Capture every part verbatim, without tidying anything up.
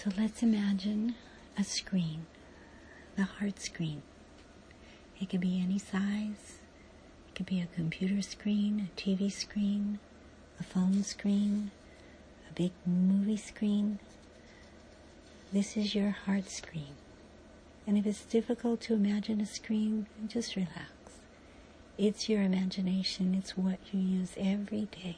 So let's imagine a screen, the heart screen. It could be any size. It could be a computer screen, a T V screen, a phone screen, a big movie screen. This is your heart screen. And if it's difficult to imagine a screen, just relax. It's your imagination. It's what you use every day.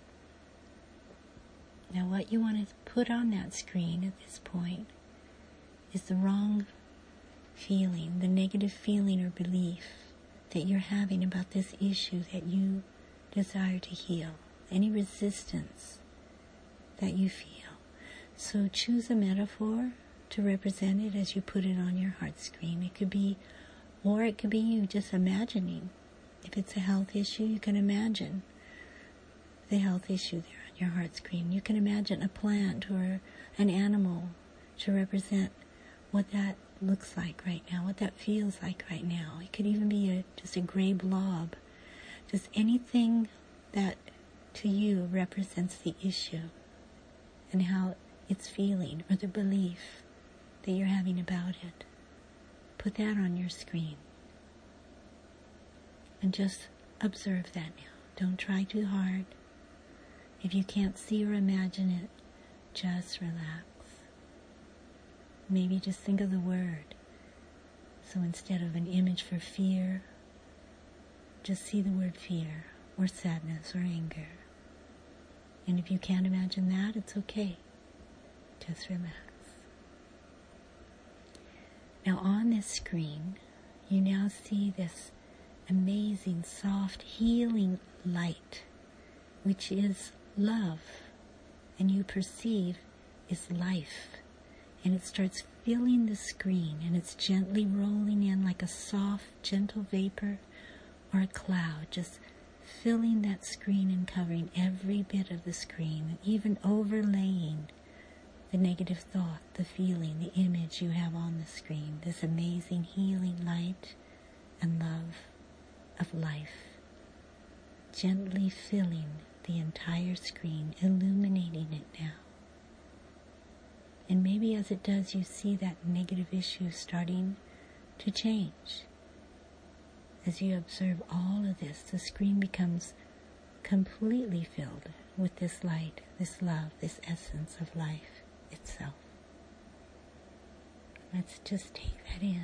Now what you want to put on that screen at this point is the wrong feeling, the negative feeling or belief that you're having about this issue that you desire to heal. Any resistance that you feel. So choose a metaphor to represent it as you put it on your heart screen. It could be, or it could be you just imagining. If it's a health issue, you can imagine the health issue there on your heart screen. You can imagine a plant or an animal to represent what that looks like right now, what that feels like right now. It could even be a, just a gray blob. Just anything that to you represents the issue and how it's feeling or the belief that you're having about it. Put that on your screen. And just observe that now. Don't try too hard. If you can't see or imagine it, just relax. Maybe just think of the word. So instead of an image for fear, just see the word fear or sadness or anger. And if you can't imagine that, it's okay. Just relax. Now on this screen, you now see this amazing, soft, healing light, which is love, and you perceive is life. And it starts filling the screen, and it's gently rolling in like a soft, gentle vapor or a cloud, just filling that screen and covering every bit of the screen, even overlaying the negative thought, the feeling, the image you have on the screen, this amazing healing light and love of life, gently filling the entire screen, illuminating it now. And maybe as it does, you see that negative issue starting to change. As you observe all of this, the screen becomes completely filled with this light, this love, this essence of life itself. Let's just take that in.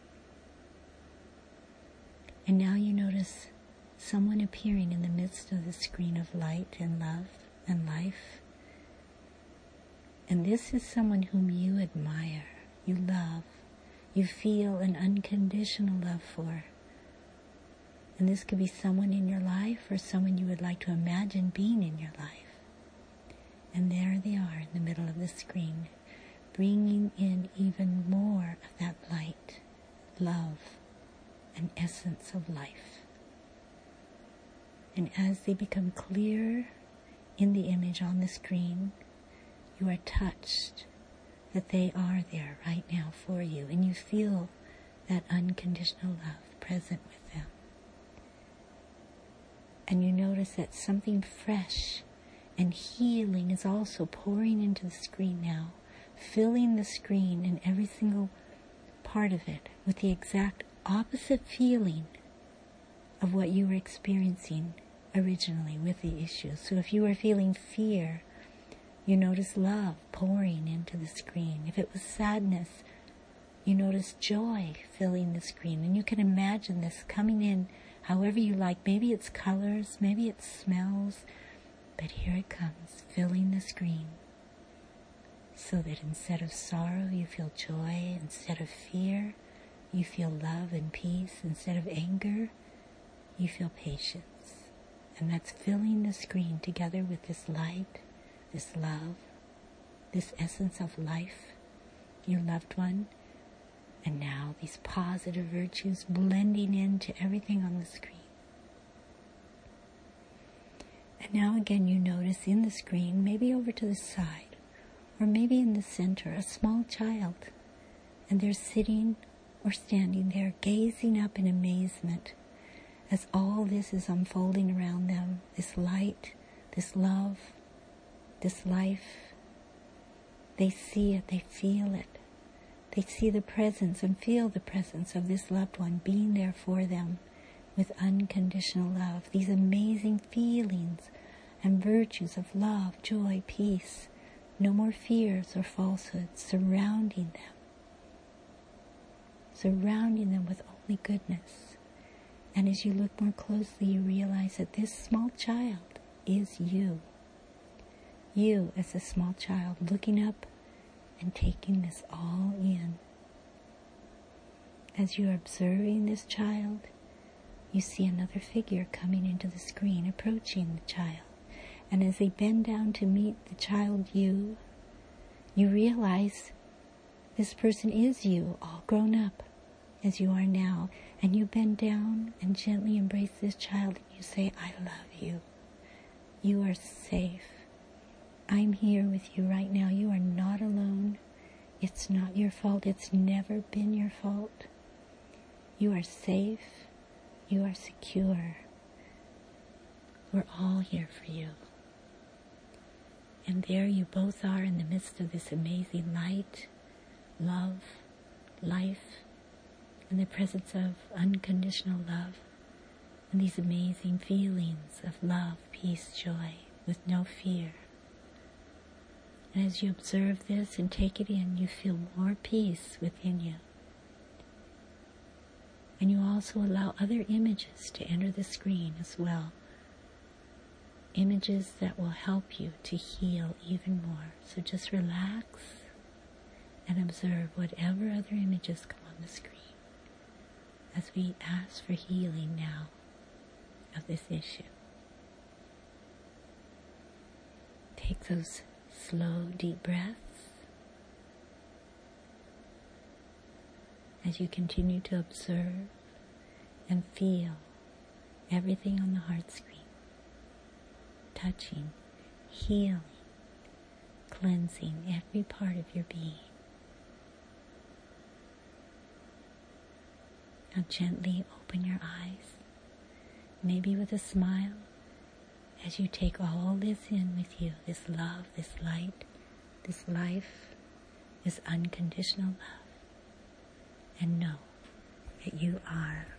And now you notice someone appearing in the midst of the screen of light and love and life. And this is someone whom you admire, you love, you feel an unconditional love for. And this could be someone in your life or someone you would like to imagine being in your life. And there they are in the middle of the screen, bringing in even more of that light, love, and essence of life. And as they become clearer in the image on the screen, you are touched that they are there right now for you, and you feel that unconditional love present with them. And you notice that something fresh and healing is also pouring into the screen now, filling the screen and every single part of it with the exact opposite feeling of what you were experiencing originally with the issue. So if you were feeling fear, you notice love pouring into the screen. If it was sadness, you notice joy filling the screen. And you can imagine this coming in however you like. Maybe it's colors, maybe it's smells, but here it comes, filling the screen. So that instead of sorrow, you feel joy. Instead of fear, you feel love and peace. Instead of anger, you feel patience. And that's filling the screen together with this light, this love, this essence of life, your loved one, and now these positive virtues blending into everything on the screen. And now again you notice in the screen, maybe over to the side, or maybe in the center, a small child, and they're sitting or standing there gazing up in amazement as all this is unfolding around them, this light, this love, this life, They see it, they feel it. They see the presence and feel the presence of this loved one being there for them with unconditional love. These amazing feelings and virtues of love, joy, peace. No more fears or falsehoods surrounding them. Surrounding them with only goodness. And as you look more closely, you realize that this small child is you. You as a small child looking up and taking this all in. As you are observing this child, you see another figure coming into the screen, approaching the child. And as they bend down to meet the child you, you realize this person is you, all grown up as you are now. And you bend down and gently embrace this child and you say, I love you. You are safe. I'm here with you right now. You are not alone. It's not your fault. It's never been your fault. You are safe. You are secure. We're all here for you. And there you both are in the midst of this amazing light, love, life, and the presence of unconditional love, and these amazing feelings of love, peace, joy, with no fear. And as you observe this and take it in, you feel more peace within you. And you also allow other images to enter the screen as well. Images that will help you to heal even more. So just relax and observe whatever other images come on the screen as we ask for healing now of this issue. Take those slow, deep breaths as you continue to observe and feel everything on the heart screen, touching, healing, cleansing every part of your being. Now gently open your eyes, maybe with a smile, as you take all this in with you, this love, this light, this life, this unconditional love, and know that you are